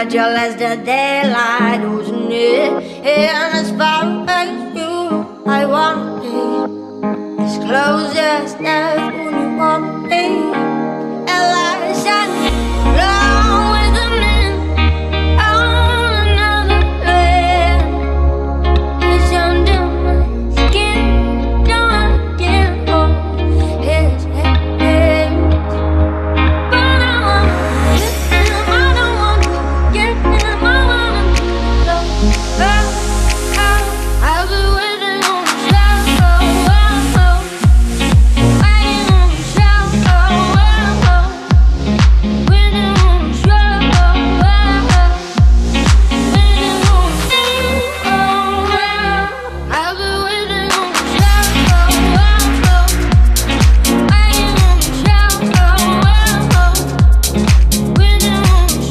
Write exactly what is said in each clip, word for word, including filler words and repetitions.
fragile as the daylight, wasn't it? And as far as you, I wanna be as close as death when you want me. And like I said, along with the men on another land, it's under my skin, don't get hold his head. But I wanna get him, I don't wanna get him, I wanna love her. I've been waiting on the shelf, waiting on the shelf, waiting on the shelf, waiting on the shelf. I've been waiting on the shelf, waiting on the shelf, waiting on the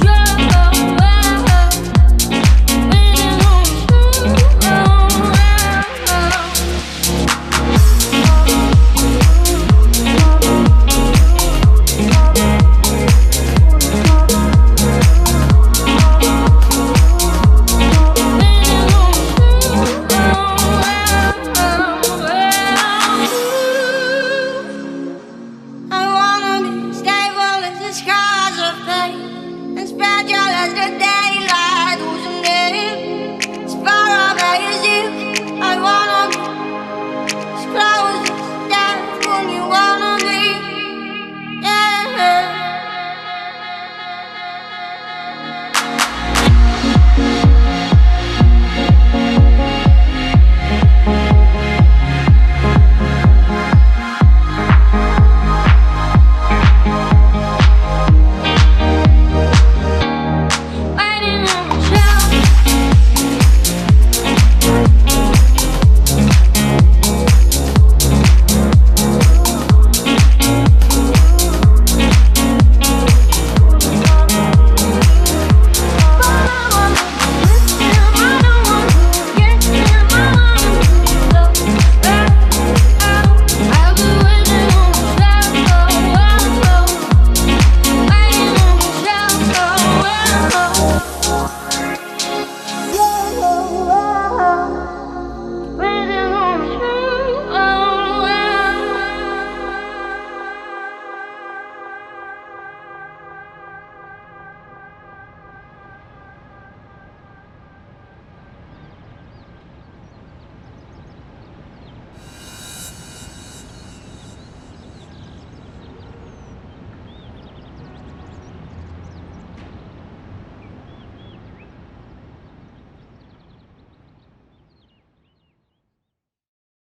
I wanna be stable as the scars of pain, as fragile as the daylight, wasn't it? As far away as you